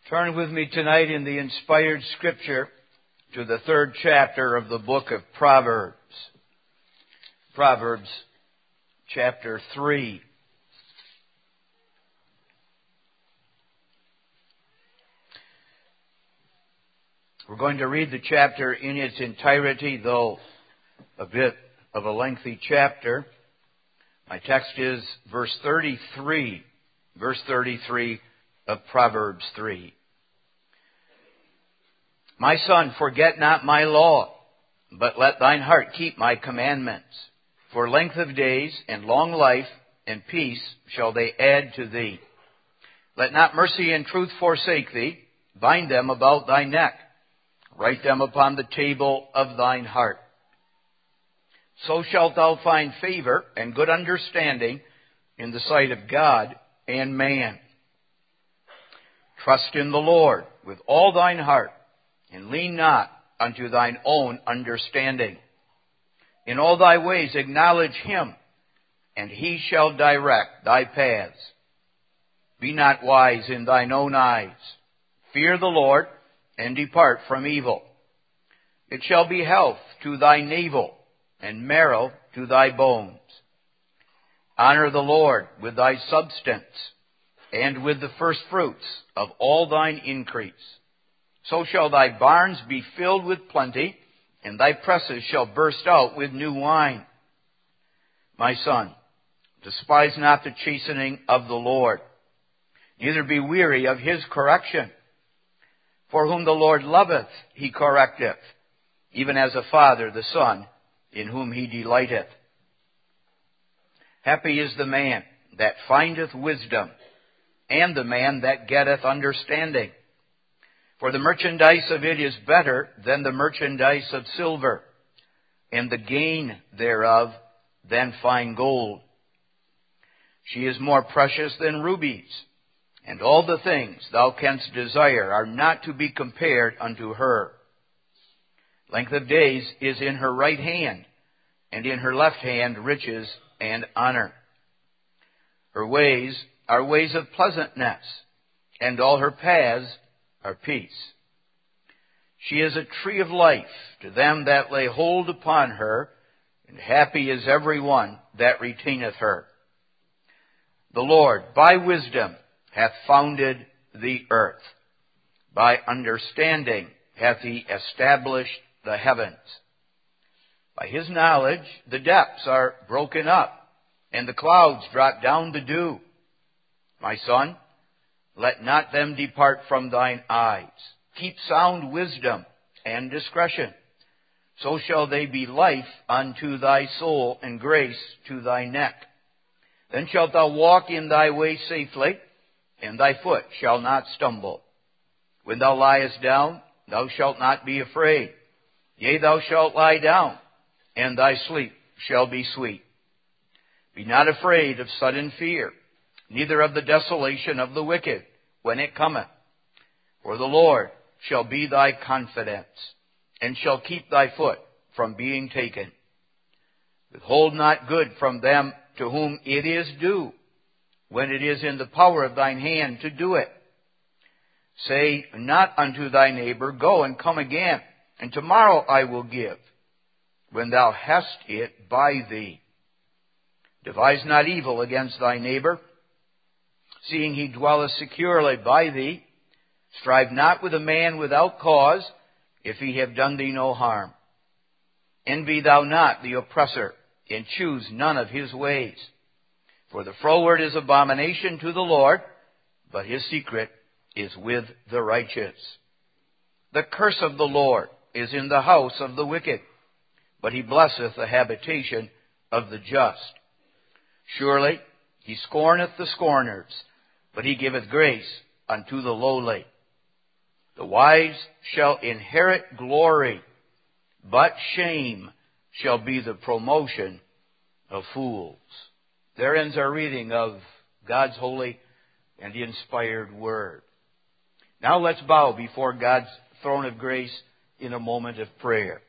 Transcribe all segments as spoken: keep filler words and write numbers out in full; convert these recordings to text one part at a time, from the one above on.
Turn with me tonight in the inspired Scripture to the third chapter of the book of Proverbs. Proverbs chapter three. We're going to read the chapter in its entirety, though a bit of a lengthy chapter. My text is verse thirty-three, verse thirty-three of Proverbs three. My son, forget not my law, but let thine heart keep my commandments. For length of days and long life and peace shall they add to thee. Let not mercy and truth forsake thee. Bind them about thy neck. Write them upon the table of thine heart. So shalt thou find favor and good understanding in the sight of God and man. Trust in the Lord with all thine heart, and lean not unto thine own understanding. In all thy ways acknowledge him, and he shall direct thy paths. Be not wise in thine own eyes. Fear the Lord, and depart from evil. It shall be health to thy navel, and marrow to thy bones. Honor the Lord with thy substance, and with the firstfruits of all thine increase. So shall thy barns be filled with plenty, and thy presses shall burst out with new wine. My son, despise not the chastening of the Lord, neither be weary of his correction. For whom the Lord loveth, he correcteth, even as a father the son, in whom he delighteth. Happy is the man that findeth wisdom, and the man that getteth understanding. For the merchandise of it is better than the merchandise of silver, and the gain thereof than fine gold. She is more precious than rubies, and all the things thou canst desire are not to be compared unto her. Length of days is in her right hand, and in her left hand riches and honor. Her ways are ways of pleasantness, and all her paths are peace. She is a tree of life to them that lay hold upon her, and happy is every one that retaineth her. The Lord, by wisdom, hath founded the earth. By understanding hath he established the heavens. By his knowledge the depths are broken up, and the clouds drop down the dew. My son, let not them depart from thine eyes. Keep sound wisdom and discretion. So shall they be life unto thy soul, and grace to thy neck. Then shalt thou walk in thy way safely, and thy foot shall not stumble. When thou liest down, thou shalt not be afraid. Yea, thou shalt lie down, and thy sleep shall be sweet. Be not afraid of sudden fear, neither of the desolation of the wicked, when it cometh. For the Lord shall be thy confidence, and shall keep thy foot from being taken. Withhold not good from them to whom it is due, when it is in the power of thine hand to do it. Say not unto thy neighbor, Go and come again, and tomorrow I will give, when thou hast it by thee. Devise not evil against thy neighbor, seeing he dwelleth securely by thee. Strive not with a man without cause, if he have done thee no harm. Envy thou not the oppressor, and choose none of his ways. For the froward is abomination to the Lord, but his secret is with the righteous. The curse of the Lord is in the house of the wicked, but he blesseth the habitation of the just. Surely he scorneth the scorners, but he giveth grace unto the lowly. The wise shall inherit glory, but shame shall be the promotion of fools. There ends our reading of God's holy and inspired word. Now let's bow before God's throne of grace in a moment of prayer.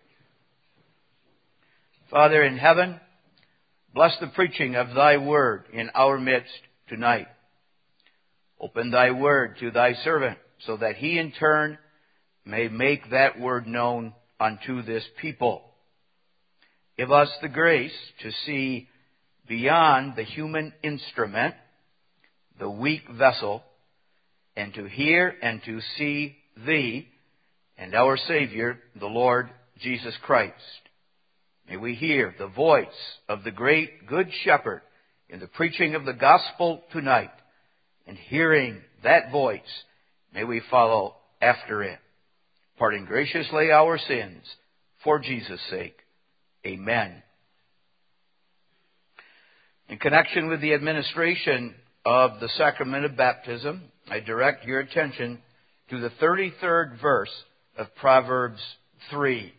Father in heaven, bless the preaching of thy word in our midst tonight. Open thy word to thy servant, so that He in turn may make that word known unto this people. Give us the grace to see beyond the human instrument, the weak vessel, and to hear and to see Thee and our Savior, the Lord Jesus Christ. May we hear the voice of the great Good Shepherd in the preaching of the gospel tonight, and hearing that voice, may we follow after it, parting graciously our sins for Jesus' sake. Amen. In connection with the administration of the sacrament of baptism, I direct your attention to the thirty-third verse of Proverbs three.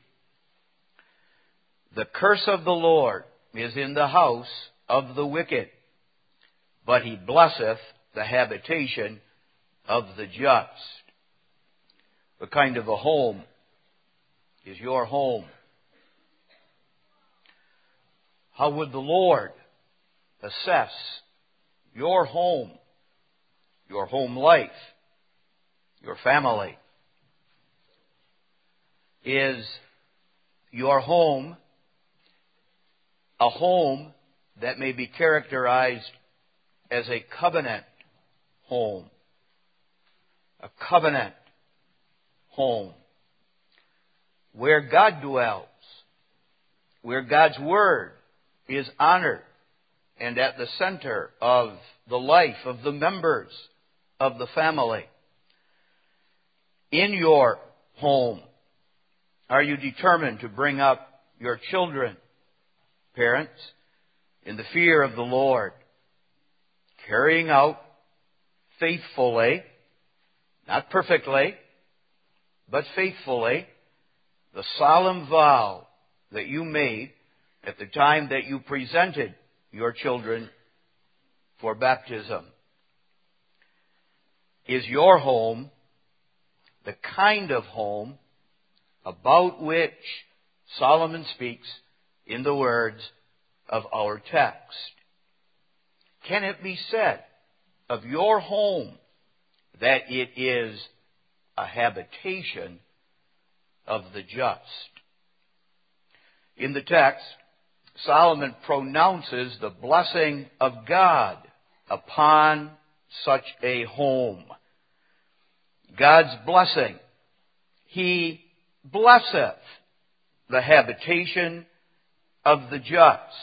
The curse of the Lord is in the house of the wicked, but He blesseth the habitation of the just. What kind of a home is your home? How would the Lord assess your home, your home life, your family? Is your home a home that may be characterized as a covenant home? A covenant home where God dwells, where God's Word is honored and at the center of the life of the members of the family. In your home, are you determined to bring up your children, parents, in the fear of the Lord, carrying out faithfully, not perfectly, but faithfully, the solemn vow that you made at the time that you presented your children for baptism? Is your home the kind of home about which Solomon speaks in the words of our text? Can it be said of your home that it is a habitation of the just? In the text, Solomon pronounces the blessing of God upon such a home. God's blessing. He blesseth the habitation of the just.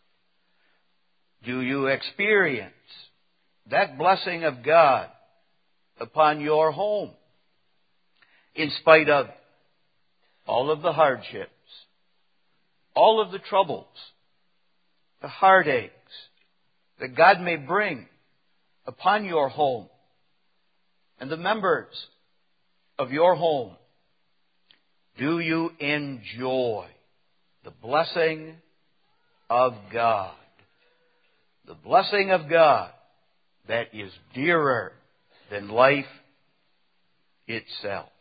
Do you experience that blessing of God upon your home? In spite of all of the hardships, all of the troubles, the heartaches that God may bring upon your home and the members of your home, do you enjoy the blessing of God? The blessing of God that is dearer than life itself.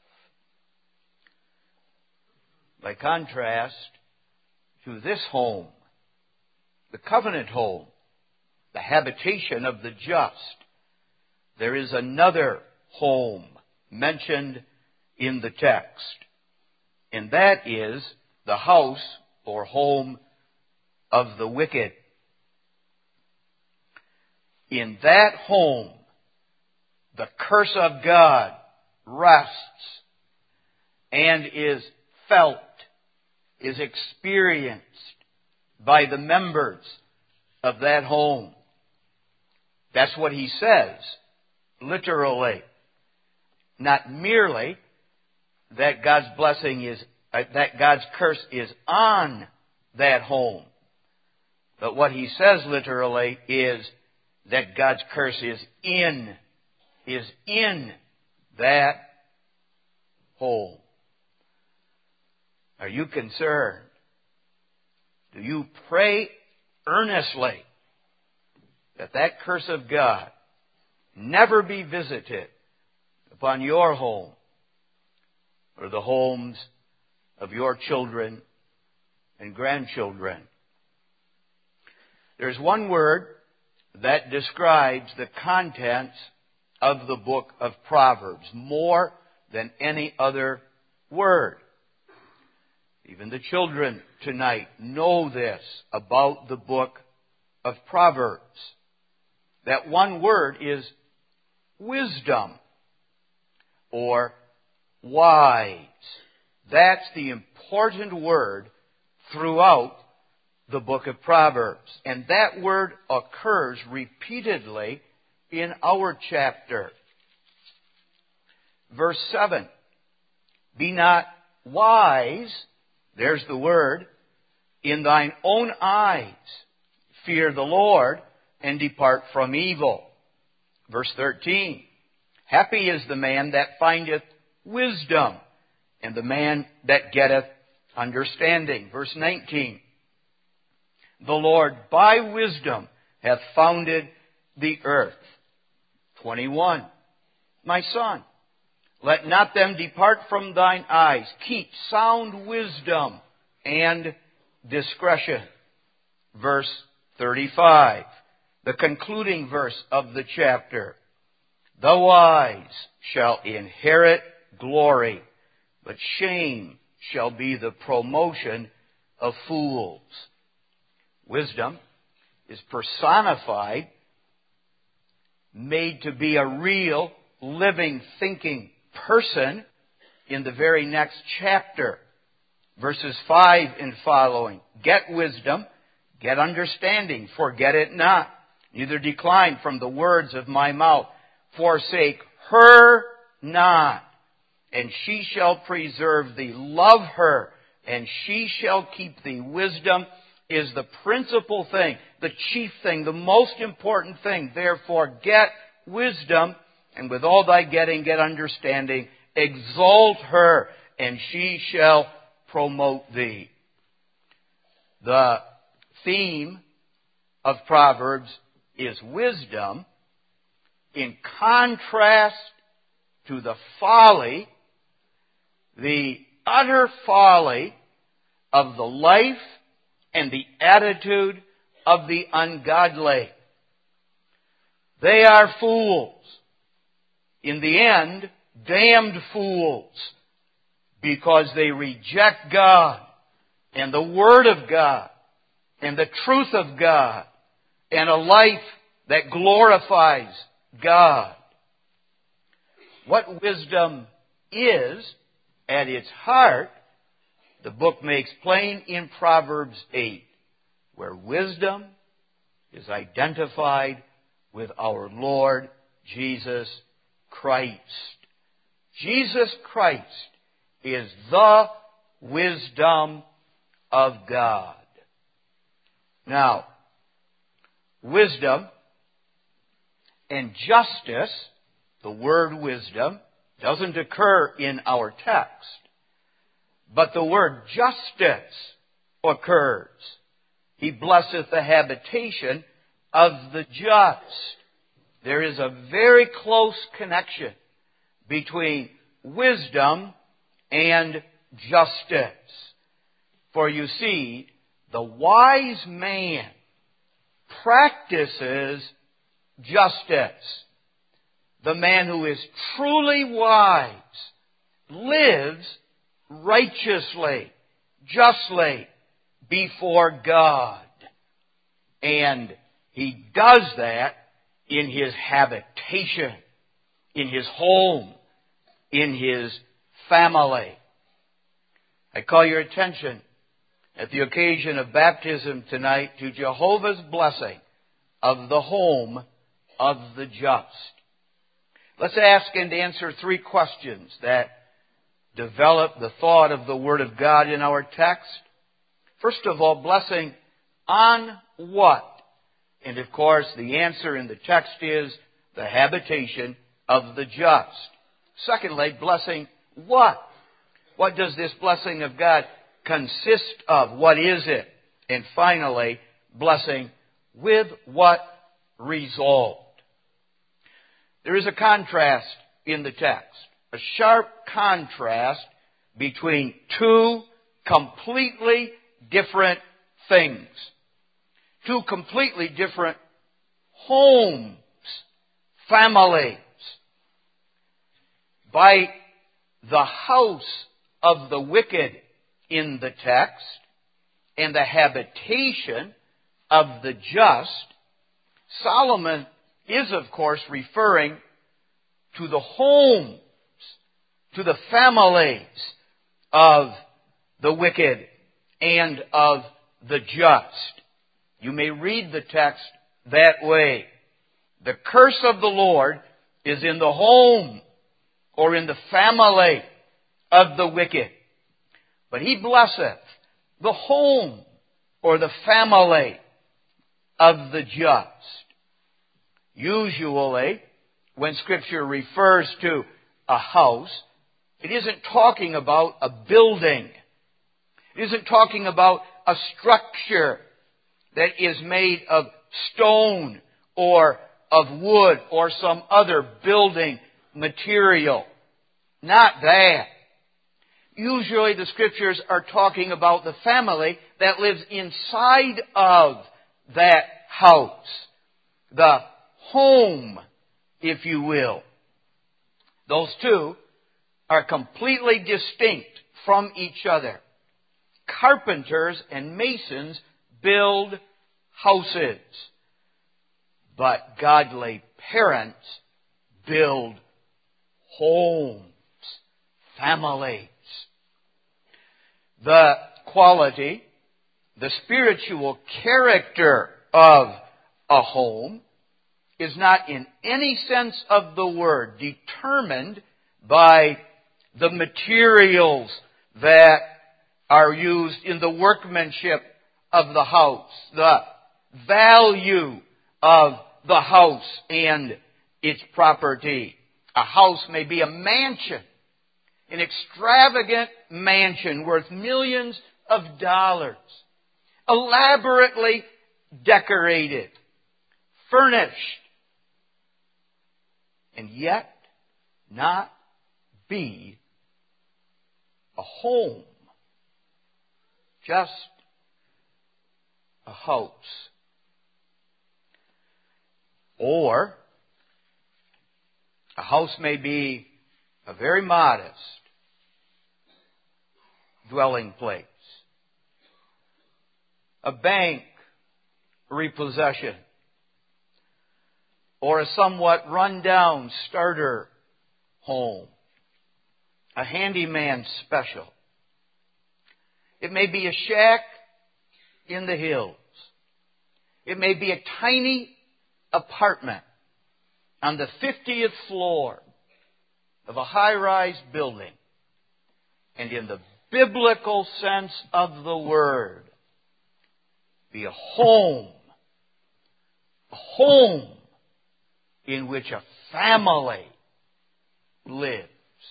By contrast to this home, the covenant home, the habitation of the just, there is another home mentioned in the text, and that is the house or home of the wicked. In that home, the curse of God rests and is felt, is experienced by the members of that home. That's what he says, literally. Not merely that God's blessing is, uh, that God's curse is on that home. But what he says literally is that God's curse is in, is in that home. Are you concerned? Do you pray earnestly that that curse of God never be visited upon your home or the homes of your children and grandchildren? There's one word that describes the contents of the book of Proverbs, more than any other word. Even the children tonight know this about the book of Proverbs. That one word is wisdom or wise. That's the important word throughout the book of Proverbs. And that word occurs repeatedly in our chapter. Verse seven, be not wise, there's the word, in thine own eyes. Fear the Lord and depart from evil. Verse thirteen, happy is the man that findeth wisdom, and the man that getteth understanding. Verse nineteen, the Lord by wisdom hath founded the earth. twenty-one, my son, let not them depart from thine eyes. Keep sound wisdom and discretion. Verse thirty-five, the concluding verse of the chapter. The wise shall inherit glory, but shame shall be the promotion of fools. Wisdom is personified, made to be a real, living, thinking person in the very next chapter. Verses five and following. Get wisdom, get understanding, forget it not. Neither decline from the words of my mouth. Forsake her not, and she shall preserve thee. Love her, and she shall keep thee. Wisdom is the principal thing, the chief thing, the most important thing. Therefore, get wisdom, and with all thy getting, get understanding. Exalt her, and she shall promote thee. The theme of Proverbs is wisdom in contrast to the folly, the utter folly of the life and the attitude of the ungodly. They are fools. In the end, damned fools, because they reject God and the Word of God and the truth of God and a life that glorifies God. What wisdom is, at its heart, the book makes plain in Proverbs eight, where wisdom is identified with our Lord Jesus Christ. Jesus Christ is the wisdom of God. Now, wisdom and justice, the word wisdom, doesn't occur in our text. But the word justice occurs. He blesseth the habitation of the just. There is a very close connection between wisdom and justice. For you see, the wise man practices justice. The man who is truly wise lives righteously, justly before God. And he does that in his habitation, in his home, in his family. I call your attention at the occasion of baptism tonight to Jehovah's blessing of the home of the just. Let's ask and answer three questions that develop the thought of the Word of God in our text. First of all, blessing on what? And of course, the answer in the text is the habitation of the just. Secondly, blessing what? What does this blessing of God consist of? What is it? And finally, blessing with what result? There is a contrast in the text, a sharp contrast between two completely different things, two completely different homes, families, by the house of the wicked in the text and the habitation of the just, Solomon is, of course, referring to the homes, to the families of the wicked and of the just. You may read the text that way. The curse of the Lord is in the home or in the family of the wicked. But He blesseth the home or the family of the just. Usually, when Scripture refers to a house, it isn't talking about a building. It isn't talking about a structure that is made of stone or of wood or some other building material. Not that. Usually the Scriptures are talking about the family that lives inside of that house. The home, if you will. Those two are completely distinct from each other. Carpenters and masons build houses, but godly parents build homes, families. The quality, the spiritual character of a home is not in any sense of the word determined by the materials that are used in the workmanship of the house, the value of the house and its property. A house may be a mansion, an extravagant mansion worth millions of dollars, elaborately decorated, furnished, and yet not be a home, just a house. Or a house may be a very modest dwelling place, a bank repossession, or a somewhat run-down starter home, a handyman special. It may be a shack in the hills. It may be a tiny apartment on the fiftieth floor of a high-rise building. And in the biblical sense of the word, be a home. A home in which a family lives.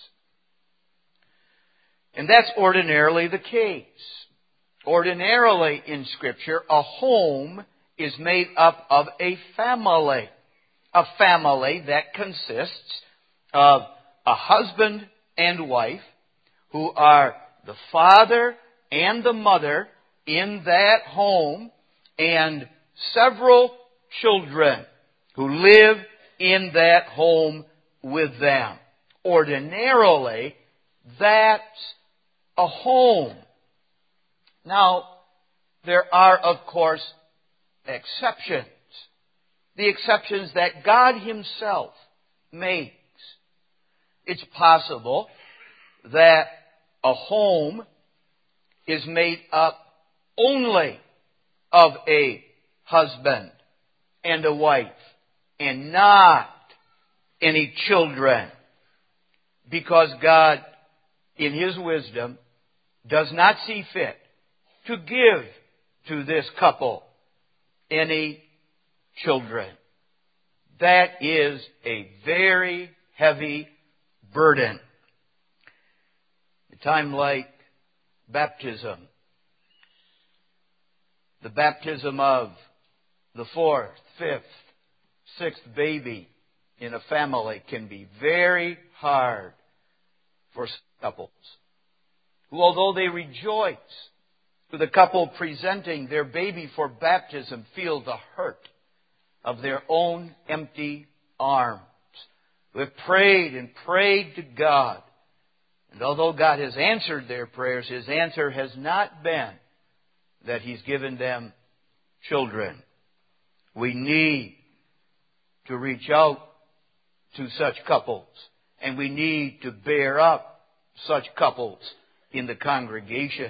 And that's ordinarily the case. Ordinarily in Scripture, a home is made up of a family. A family that consists of a husband and wife who are the father and the mother in that home, and several children who live in that home with them. Ordinarily, that's a home. Now, there are, of course, exceptions. The exceptions that God Himself makes. It's possible that a home is made up only of a husband and a wife and not any children, because God, in His wisdom, does not see fit to give to this couple any children. That is a very heavy burden. A time like baptism, the baptism of the fourth, fifth, sixth baby in a family can be very hard for couples who, although they rejoice to the couple presenting their baby for baptism, feel the hurt of their own empty arms who have prayed and prayed to God. And although God has answered their prayers, His answer has not been that He's given them children. We need to reach out to such couples, and we need to bear up such couples in the congregation.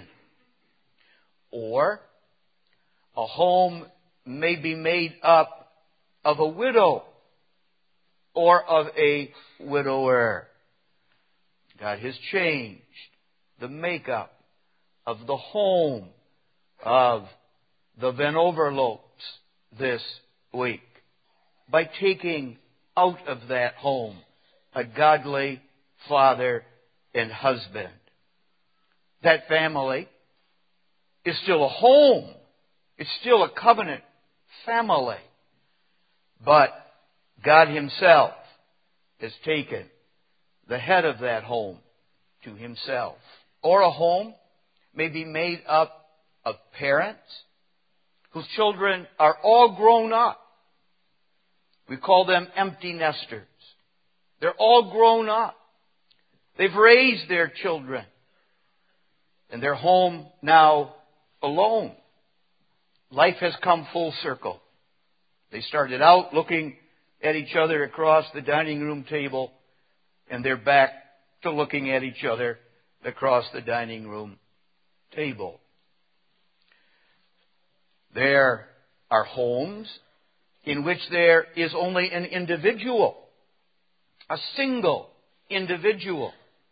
Or a home may be made up of a widow or of a widower. God has changed the makeup of the home of the Van Overloops this week by taking out of that home a godly father and husband. That family is still a home. It's still a covenant family. But God Himself has taken the head of that home to Himself. Or a home may be made up of parents whose children are all grown up. We call them empty nesters. They're all grown up. They've raised their children. And they're home now alone. Life has come full circle. They started out looking at each other across the dining room table, and they're back to looking at each other across the dining room table. There are homes in which there is only an individual, a single individual,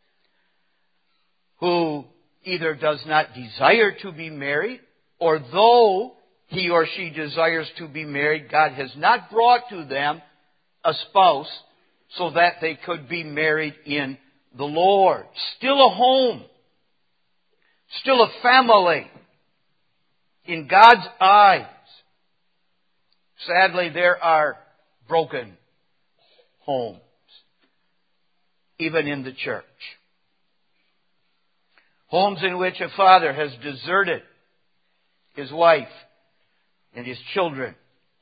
who either does not desire to be married, or though he or she desires to be married, God has not brought to them a spouse so that they could be married in the Lord. Still a home. Still a family. In God's eyes. Sadly, there are broken homes. Even in the church. Homes in which a father has deserted his wife and his children.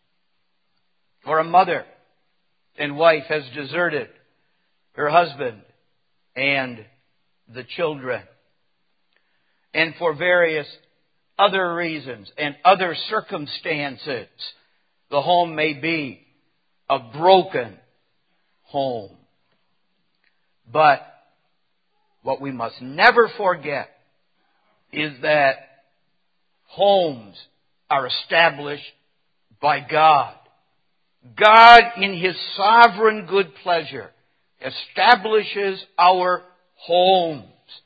Or a mother and wife has deserted her husband and the children. And for various other reasons and other circumstances, the home may be a broken home. But what we must never forget is that homes are established by God. God, in His sovereign good pleasure, establishes our homes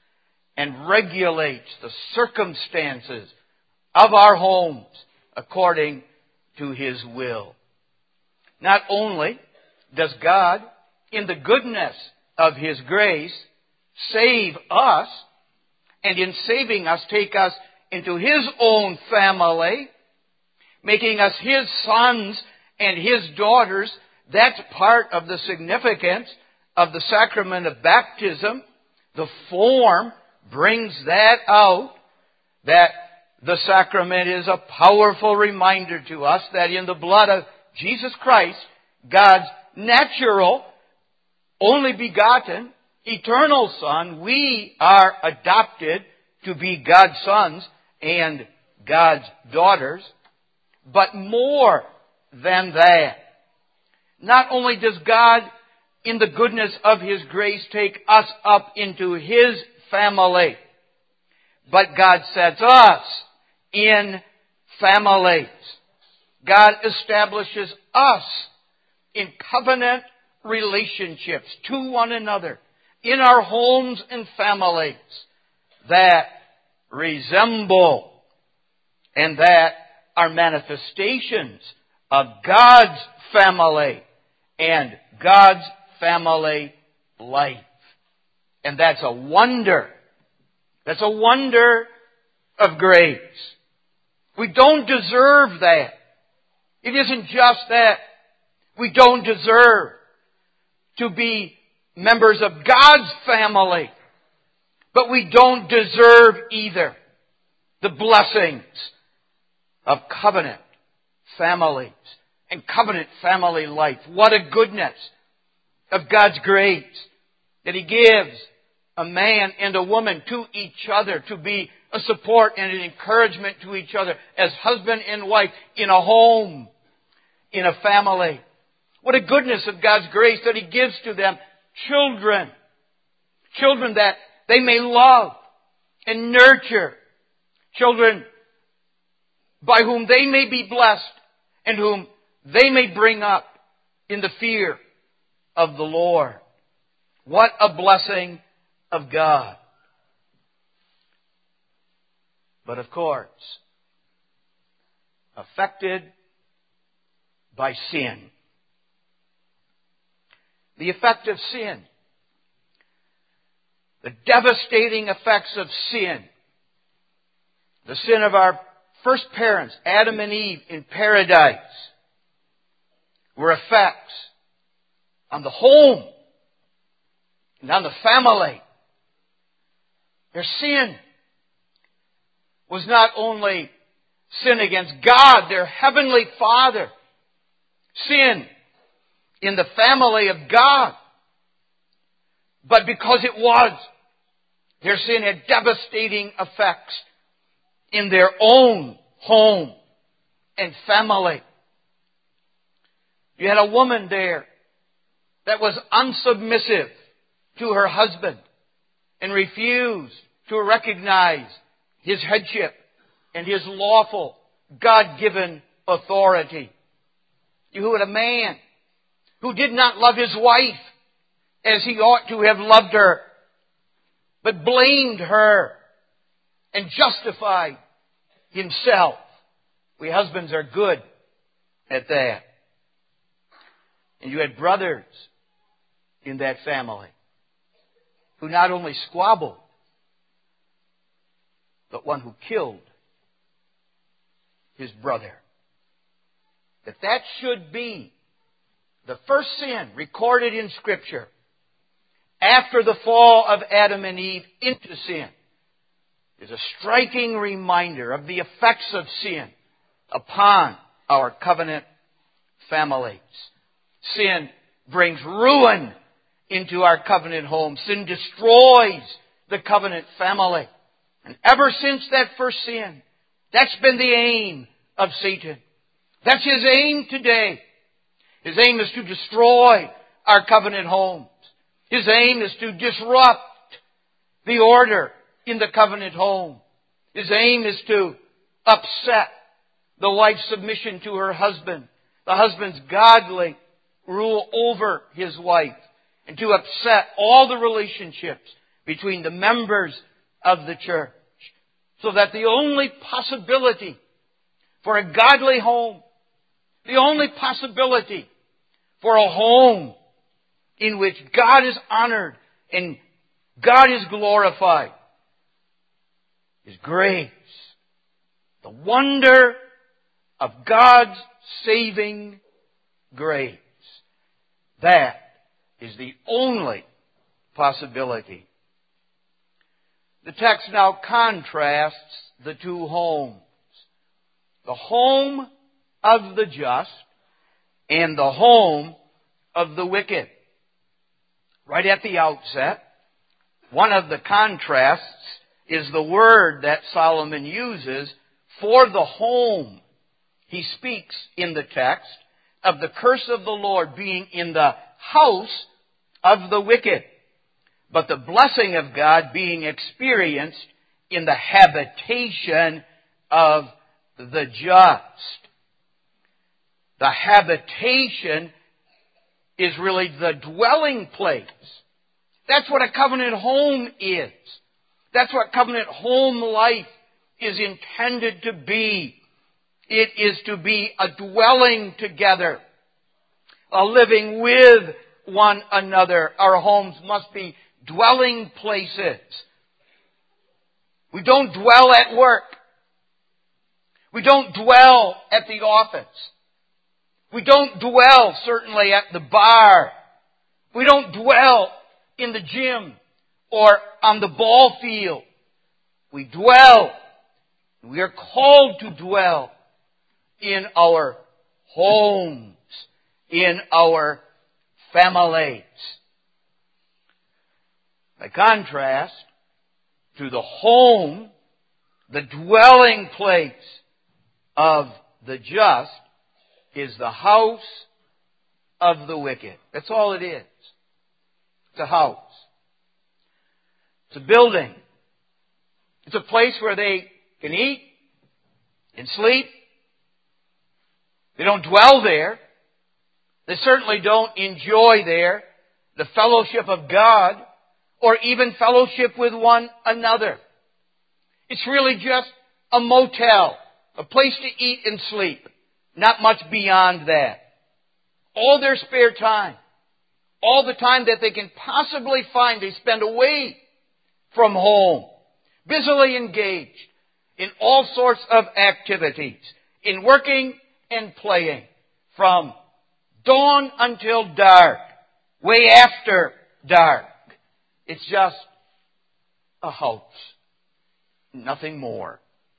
and regulates the circumstances of our homes according to His will. Not only does God, in the goodness of His grace, save us, and in saving us, take us into His own family, making us His sons and His daughters. That's part of the significance of the sacrament of baptism. The form brings that out, that the sacrament is a powerful reminder to us that in the blood of Jesus Christ, God's natural, only begotten, eternal Son, we are adopted to be God's sons and God's daughters. But more than that, not only does God, in the goodness of His grace, take us up into His family, but God sets us in families. God establishes us in covenant relationships to one another, in our homes and families that resemble and that are manifestations of God's family and God's family life. And that's a wonder. That's a wonder of grace. We don't deserve that. It isn't just that we don't deserve to be members of God's family, but we don't deserve either the blessings of covenant families and covenant family life. What a goodness of God's grace that He gives a man and a woman to each other to be a support and an encouragement to each other as husband and wife in a home, in a family. What a goodness of God's grace that He gives to them children. Children that they may love and nurture. Children by whom they may be blessed and whom they may bring up in the fear of the Lord. What a blessing of God. But of course, affected by sin. The effect of sin. The devastating effects of sin. The sin of our first parents, Adam and Eve, in paradise, were effects on the home and on the family. Their sin was not only sin against God, their heavenly Father. Sin in the family of God. But because it was, their sin had devastating effects in their own home and family. You had a woman there that was unsubmissive to her husband and refused to recognize his headship and his lawful, God-given authority. You had a man who did not love his wife as he ought to have loved her, but blamed her and justified himself. We husbands are good at that. And you had brothers in that family who not only squabbled, but one who killed his brother. That that should be the first sin recorded in Scripture after the fall of Adam and Eve into sin is a striking reminder of the effects of sin upon our covenant families. Sin brings ruin into our covenant home. Sin destroys the covenant family. And ever since that first sin, that's been the aim of Satan. That's his aim today. His aim is to destroy our covenant homes. His aim is to disrupt the order in the covenant home. His aim is to upset the wife's submission to her husband, the husband's godly rule over his wife, and to upset all the relationships between the members of the church, so that the only possibility for a godly home, the only possibility for a home in which God is honored and God is glorified, is grace. The wonder of God's saving grace. That is the only possibility. The text now contrasts the two homes. The home of the just and the home of the wicked. Right at the outset, one of the contrasts is the word that Solomon uses for the home. He speaks in the text of the curse of the Lord being in the house of the wicked, but the blessing of God being experienced in the habitation of the just. The habitation is really the dwelling place. That's what a covenant home is. That's what covenant home life is intended to be. It is to be a dwelling together, a living with one another. Our homes must be dwelling places. We don't dwell at work. We don't dwell at the office. We don't dwell, certainly, at the bar. We don't dwell in the gym or on the ball field. We dwell. We are called to dwell in our homes, in our families. By contrast to the home, the dwelling place of the just is the house of the wicked. That's all it is. It's a house. It's a building. It's a place where they can eat and sleep. They don't dwell there. They certainly don't enjoy there the fellowship of God or even fellowship with one another. It's really just a motel, a place to eat and sleep. Not much beyond that. All their spare time, all the time that they can possibly find, they spend away from home, busily engaged in all sorts of activities, in working and playing, from dawn until dark, way after dark. It's just a house, nothing more.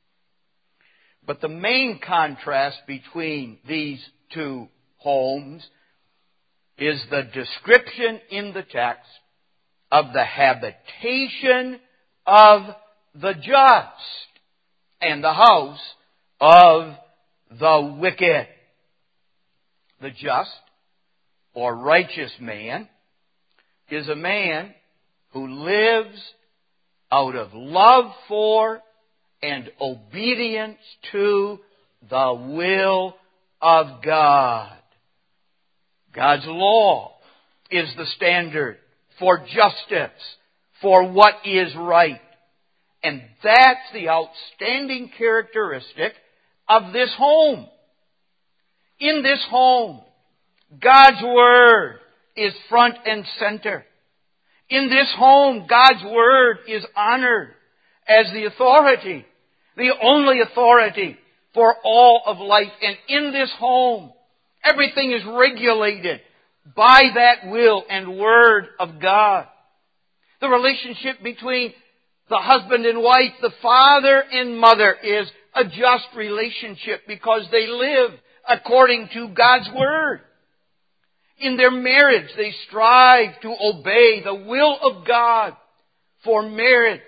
But the main contrast between these two homes is the description in the text of the habitation of the just and the house of the wicked. The just or righteous man is a man who lives out of love for and obedience to the will of God. God's law is the standard for justice, for what is right. And that's the outstanding characteristic of this home. In this home, God's Word is front and center. In this home, God's Word is honored as the authority, the only authority for all of life. And in this home, everything is regulated by that will and Word of God. The relationship between the husband and wife, the father and mother, is a just relationship because they live according to God's Word. In their marriage, they strive to obey the will of God for marriage.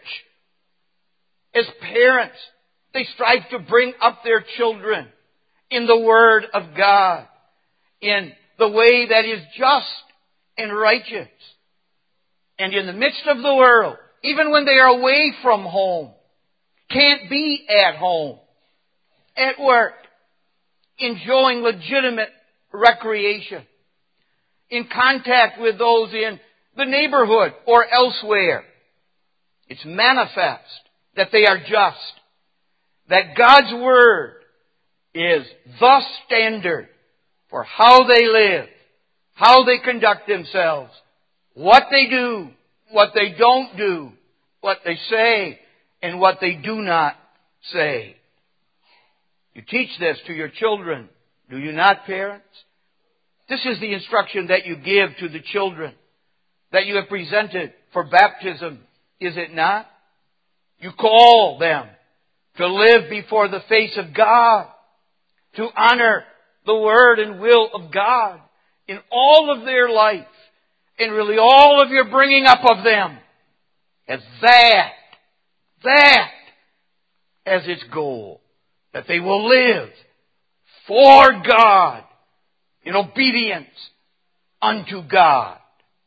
As parents, they strive to bring up their children in the Word of God, in the way that is just and righteous. And in the midst of the world, even when they are away from home, can't be at home, at work, enjoying legitimate recreation, in contact with those in the neighborhood or elsewhere, it's manifest that they are just, that God's Word is the standard for how they live, how they conduct themselves, what they do, what they don't do, what they say, and what they do not say. You teach this to your children, do you not, parents? This is the instruction that you give to the children that you have presented for baptism, is it not? You call them to live before the face of God, to honor the Word and will of God in all of their life, and really all of your bringing up of them, as that, that as its goal, that they will live for God in obedience unto God.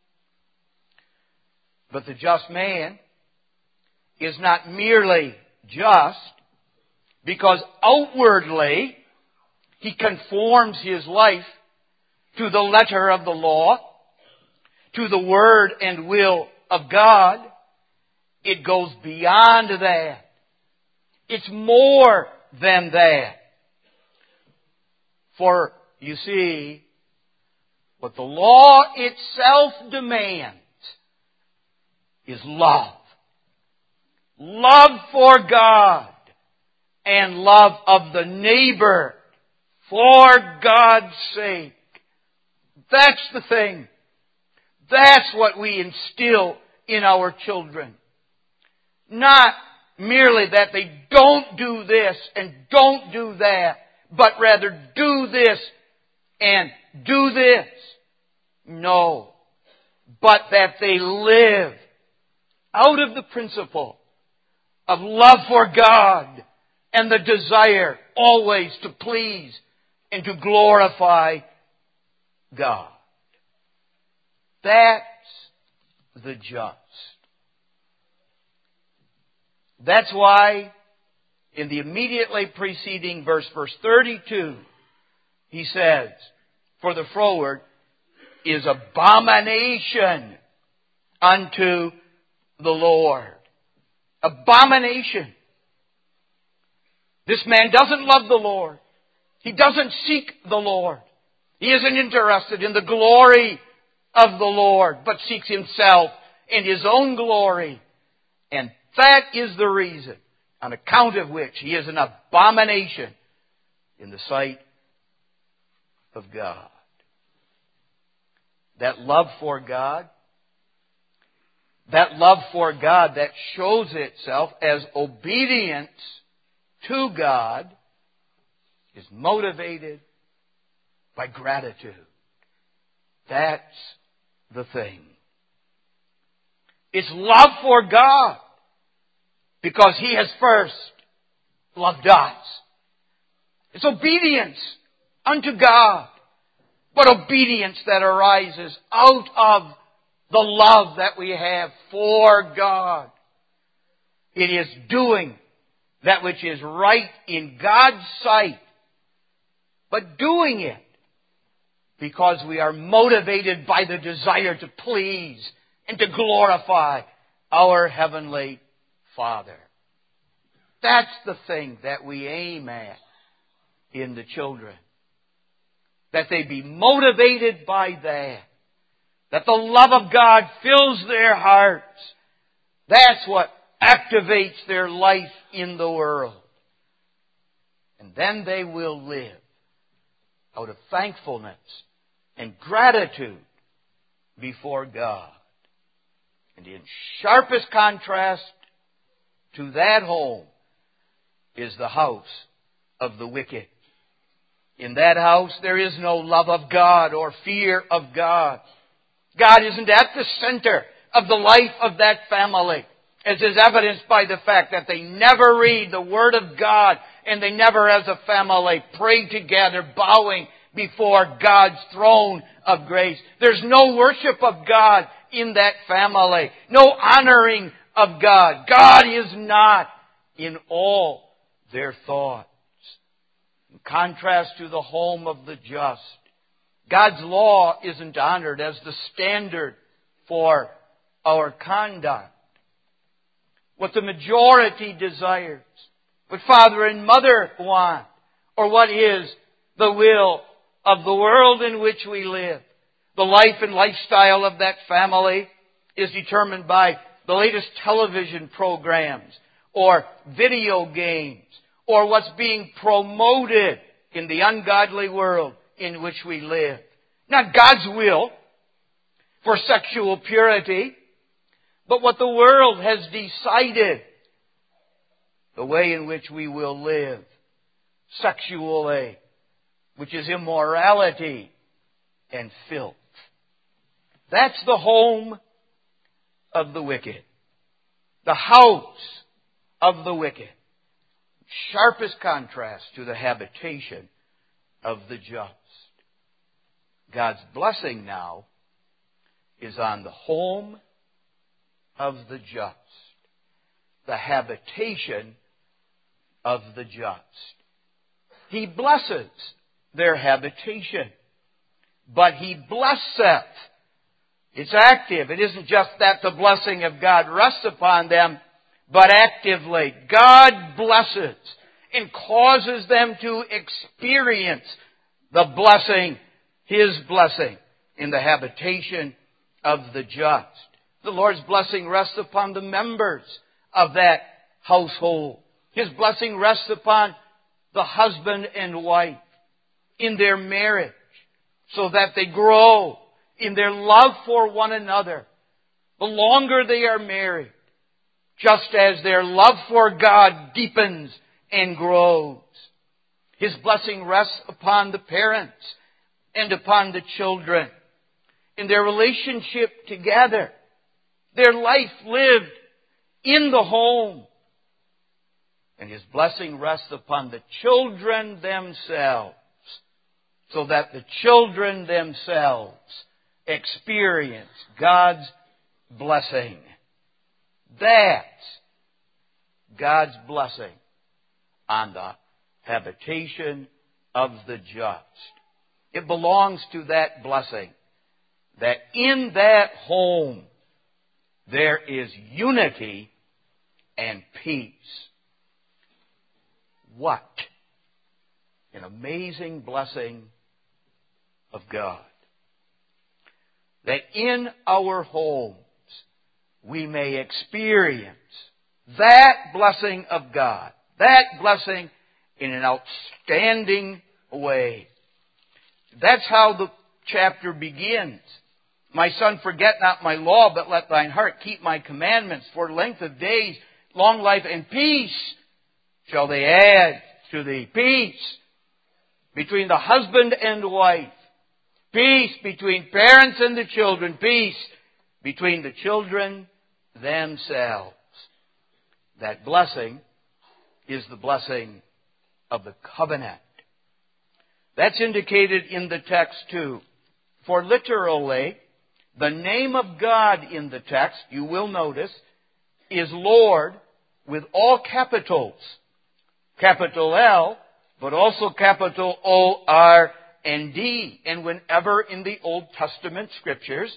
But the just man is not merely just because outwardly he conforms his life to the letter of the law, to the Word and will of God. It goes beyond that. It's more than that. For, you see, what the law itself demands is love. Love for God and love of the neighbor for God's sake. That's the thing. That's what we instill in our children. Not merely that they don't do this and don't do that, but rather do this and do this. No. But that they live out of the principle of love for God and the desire always to please and to glorify God. That's the just. That's why in the immediately preceding verse, verse thirty-two, he says, for the froward is abomination unto the Lord. Abomination. This man doesn't love the Lord. He doesn't seek the Lord. He isn't interested in the glory of the Lord, but seeks himself and his own glory. And that is the reason, on account of which he is an abomination in the sight of God. That love for God, that love for God that shows itself as obedience to God, is motivated by gratitude. That's the thing. It's love for God because He has first loved us. It's obedience unto God, but obedience that arises out of the love that we have for God. It is doing that which is right in God's sight, but doing it because we are motivated by the desire to please and to glorify our Heavenly Father. That's the thing that we aim at in the children. That they be motivated by that. That the love of God fills their hearts. That's what activates their life in the world. And then they will live out of thankfulness and gratitude before God. And in sharpest contrast to that home is the house of the wicked. In that house there is no love of God or fear of God. God isn't at the center of the life of that family, as is evidenced by the fact that they never read the Word of God and they never as a family pray together, bowing before God's throne of grace. There's no worship of God in that family. No honoring of God. God is not in all their thoughts. In contrast to the home of the just, God's law isn't honored as the standard for our conduct. What the majority desires, what father and mother want, or what is the will of the world in which we live. The life and lifestyle of that family is determined by the latest television programs or video games or what's being promoted in the ungodly world in which we live. Not God's will for sexual purity, but what the world has decided, the way in which we will live sexually, which is immorality and filth. That's the home of the wicked. The house of the wicked. Sharpest contrast to the habitation of the just. God's blessing now is on the home of the just. The habitation of the just. He blesses their habitation. But He blesseth. It's active. It isn't just that the blessing of God rests upon them, but actively. God blesses and causes them to experience the blessing, His blessing, in the habitation of the just. The Lord's blessing rests upon the members of that household. His blessing rests upon the husband and wife in their marriage, so that they grow in their love for one another. The longer they are married, just as their love for God deepens and grows. His blessing rests upon the parents and upon the children, in their relationship together, their life lived in the home. And His blessing rests upon the children themselves, so that the children themselves experience God's blessing. That's God's blessing on the habitation of the just. It belongs to that blessing that in that home there is unity and peace. What an amazing blessing of God. That in our homes we may experience that blessing of God. That blessing in an outstanding way. That's how the chapter begins. My son, forget not my law, but let thine heart keep my commandments. For length of days, long life, and peace shall they add to thee. Peace between the husband and wife. Peace between parents and the children. Peace between the children themselves. That blessing is the blessing of the covenant. That's indicated in the text too. For literally, the name of God in the text, you will notice, is Lord with all capitals. Capital L, but also capital O R and D. And whenever in the Old Testament Scriptures,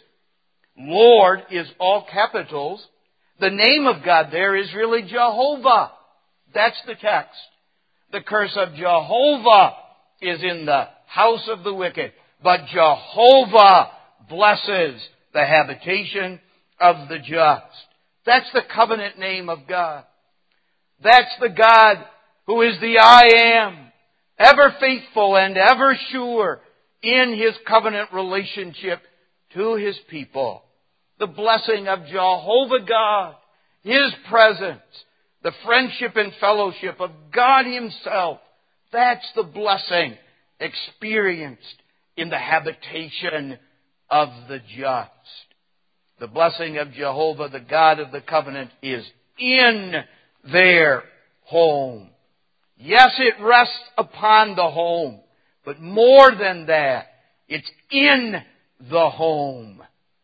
Lord is all capitals, the name of God there is really Jehovah. That's the text. The curse of Jehovah is in the house of the wicked, but Jehovah blesses the habitation of the just. That's the covenant name of God. That's the God who is the I am, ever faithful and ever sure in His covenant relationship to His people. The blessing of Jehovah God, His presence, the friendship and fellowship of God Himself. That's the blessing experienced in the habitation of the just. The blessing of Jehovah, the God of the covenant, is in their home. Yes, it rests upon the home, but more than that, it's in the home.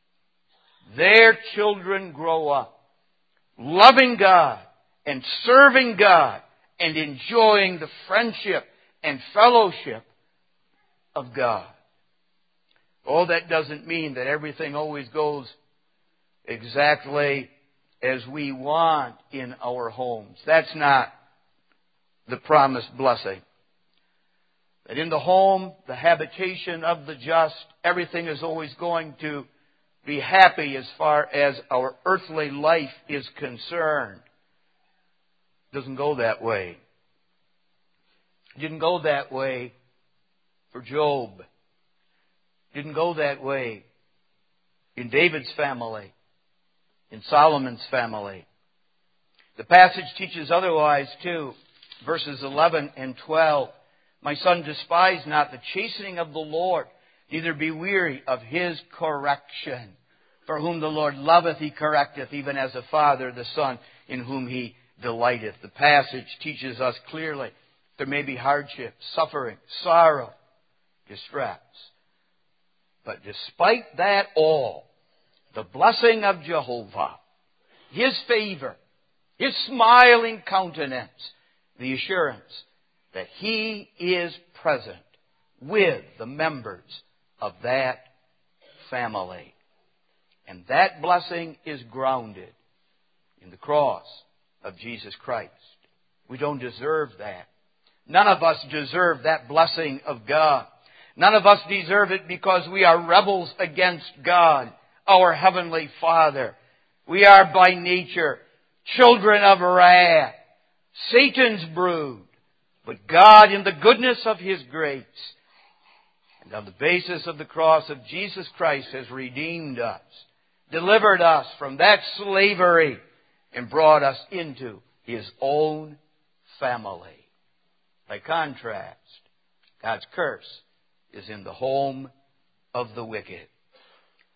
Their children grow up loving God and serving God and enjoying the friendship and fellowship of God. Oh, that doesn't mean that everything always goes exactly as we want in our homes. That's not the promised blessing. That in the home, the habitation of the just, everything is always going to be happy as far as our earthly life is concerned. It doesn't go that way. It didn't go that way for Job. It didn't go that way in David's family, in Solomon's family. The passage teaches otherwise too. Verses eleven and twelve. My son, despise not the chastening of the Lord, neither be weary of His correction. For whom the Lord loveth, He correcteth, even as a father the son in whom He delighteth. The passage teaches us clearly there may be hardship, suffering, sorrow, distress. But despite that all, the blessing of Jehovah, His favor, His smiling countenance, the assurance that He is present with the members of that family. And that blessing is grounded in the cross of Jesus Christ. We don't deserve that. None of us deserve that blessing of God. None of us deserve it because we are rebels against God, our Heavenly Father. We are by nature children of wrath, Satan's brood. But God, in the goodness of His grace, and on the basis of the cross of Jesus Christ, has redeemed us, delivered us from that slavery, and brought us into His own family. By contrast, God's curse is in the home of the wicked.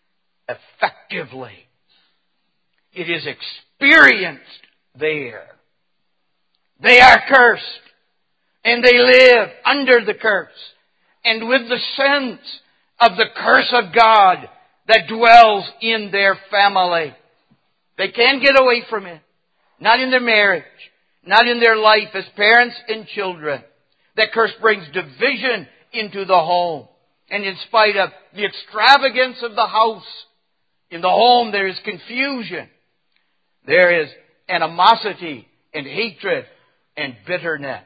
effectively. It is experienced there. They are cursed, and they live under the curse, and with the sense of the curse of God that dwells in their family. They can't get away from it. Not in their marriage, not in their life as parents and children. That curse brings division into the home. And in spite of the extravagance of the house, in the home there is confusion. There is animosity and hatred and bitterness.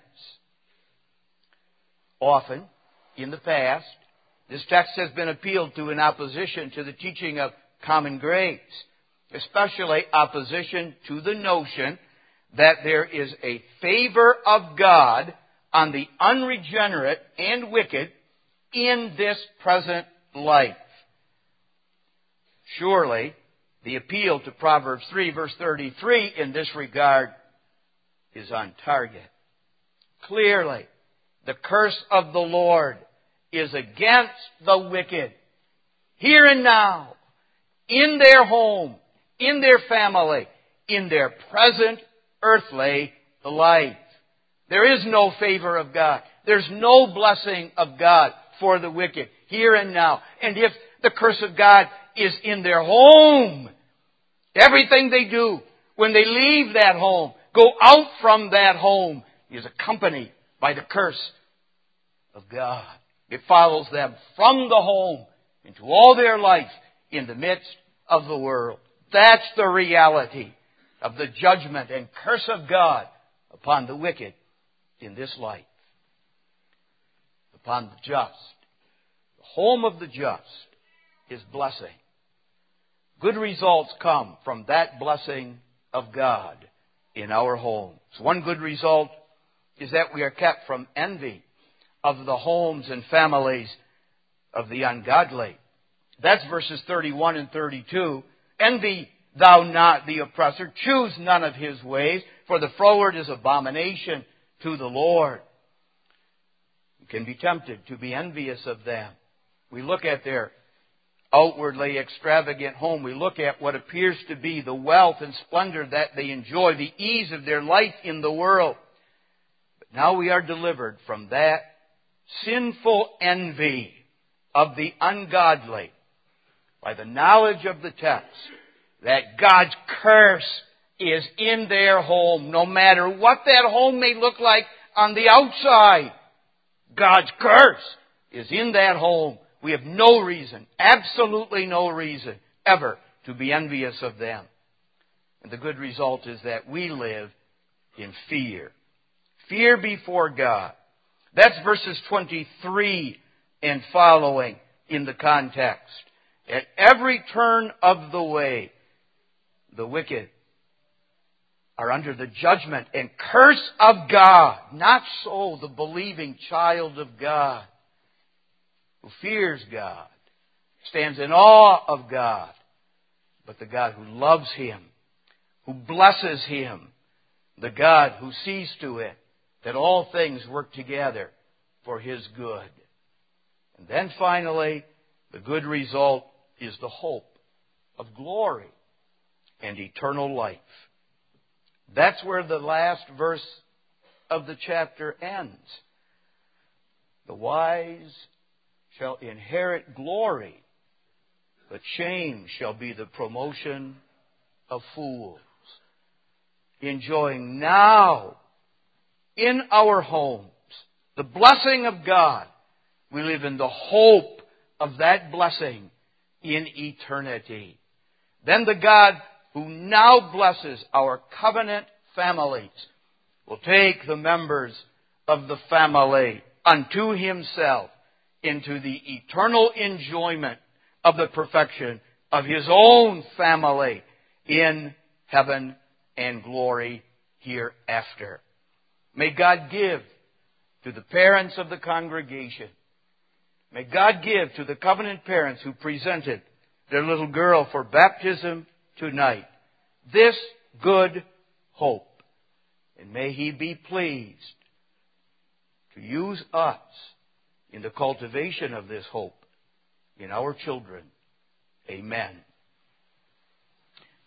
Often, in the past, this text has been appealed to in opposition to the teaching of common grace, especially opposition to the notion that there is a favor of God on the unregenerate and wicked in this present life. Surely, the appeal to Proverbs three, verse thirty-three in this regard is on target. Clearly, the curse of the Lord is against the wicked, here and now, in their home, in their family, in their present earthly life. There is no favor of God. There's no blessing of God for the wicked, here and now. And if the curse of God is in their home, everything they do when they leave that home, go out from that home, is accompanied by the curse of God. It follows them from the home into all their life in the midst of the world. That's the reality of the judgment and curse of God upon the wicked in this life. Upon the just. The home of the just is blessing. Good results come from that blessing of God in our homes. One good result is that we are kept from envy of the homes and families of the ungodly. That's verses thirty-one and thirty-two. Envy thou not the oppressor, choose none of his ways, for the froward is abomination to the Lord. You can be tempted to be envious of them. We look at their outwardly extravagant home. We look at what appears to be the wealth and splendor that they enjoy, the ease of their life in the world. But now we are delivered from that sinful envy of the ungodly by the knowledge of the text that God's curse is in their home, no matter what that home may look like on the outside. God's curse is in that home. We have no reason, absolutely no reason, ever to be envious of them. And the good result is that we live in fear. Fear before God. That's verses twenty-three and following in the context. At every turn of the way, the wicked are under the judgment and curse of God. Not so the believing child of God, who fears God, stands in awe of God, but the God who loves him, who blesses him, the God who sees to it that all things work together for his good. And then finally, the good result is the hope of glory and eternal life. That's where the last verse of the chapter ends. The wise shall inherit glory, but shame shall be the promotion of fools. Enjoying now in our homes the blessing of God, we live in the hope of that blessing in eternity. Then the God who now blesses our covenant families will take the members of the family unto himself into the eternal enjoyment of the perfection of his own family in heaven and glory hereafter. May God give to the parents of the congregation, may God give to the covenant parents who presented their little girl for baptism tonight this good hope. And may He be pleased to use us in the cultivation of this hope in our children. Amen.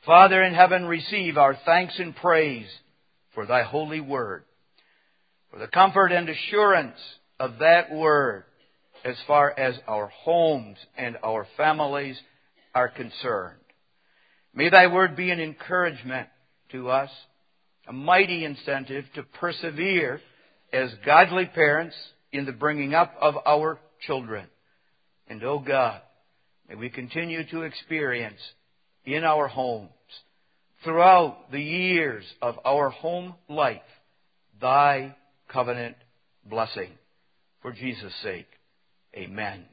Father in heaven, receive our thanks and praise for Thy holy word, for the comfort and assurance of that word as far as our homes and our families are concerned. May Thy word be an encouragement to us, a mighty incentive to persevere as godly parents in the bringing up of our children. And, oh God, may we continue to experience in our homes, throughout the years of our home life, Thy covenant blessing. For Jesus' sake, amen.